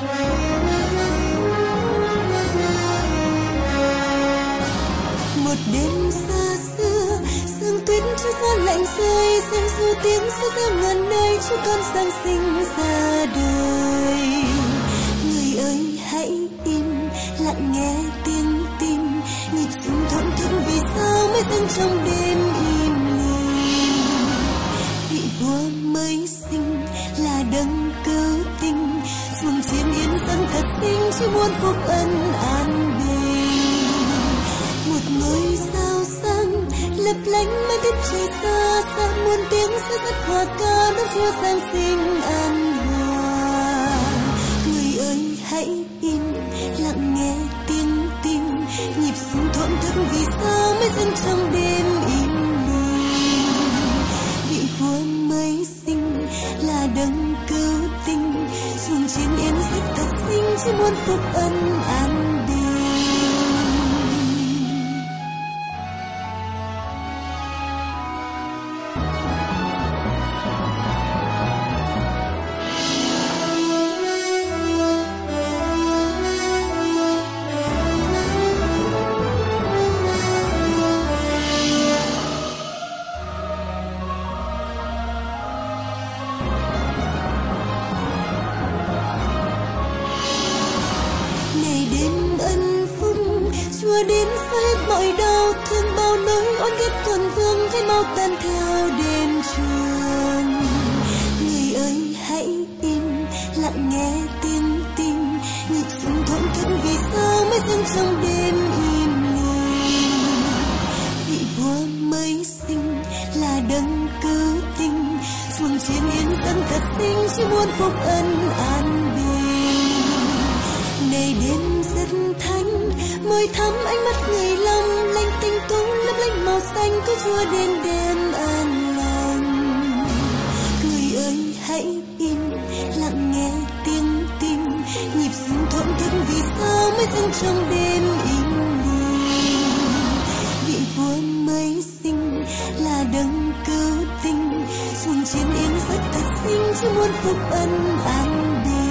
Một đêm xa xưa, sương tuyết cho gió lạnh rơi, rơi ru tiếng xa xa ngàn nơi chú con Giáng sinh ra đời. Người ơi hãy im lặng nghe tiếng tim, nhịp rung thổn thức vì sao mới dâng trong đêm im lìm. Vị vua mới sinh là đấng cứu tinh, xuồng chiêm yên dân thật xinh chỉ muốn phúc ân an bình. Một ngôi sao sáng lấp lánh mãi đất trời xa xa, muôn tiếng sẽ rất hòa ca đón Chúa Giáng sinh an hòa. Người ơi hãy im lặng nghe tiếng tim, nhịp rung thổn thức vì sao mới dâng trong đêm im lìm. Vị vua mới sinh là đấng cứu tinh, xuồng chiến yên giấc thật xinh chỉ muốn phúc ân an bình. Chúa đến xóa hết mọi đau thương, bao nỗi oan ghét còn vương hãy mau tan theo đêm trường. Người ơi hãy im lặng nghe tiếng tim, nhịp rung thổn thức vì sao mới dâng trong đêm im lìm. Vị vua mới sinh là đấng cứu tinh, xuồng chiến yên dân thật xinh chỉ muốn phúc ân an bình. Này đêm rất thánh, mời thắm ánh mắt người lòng lanh tinh tú lấp lánh màu xanh, có Chúa đến đêm an lành. Người ơi hãy im lặng nghe tiếng tim, nhịp rung thổn thức vì sao mới dâng trong đêm im lìm. Vị vua mới sinh là đấng cứu tinh, xuồng chiến yên rất thật xinh chỉ muốn phúc ân an bình.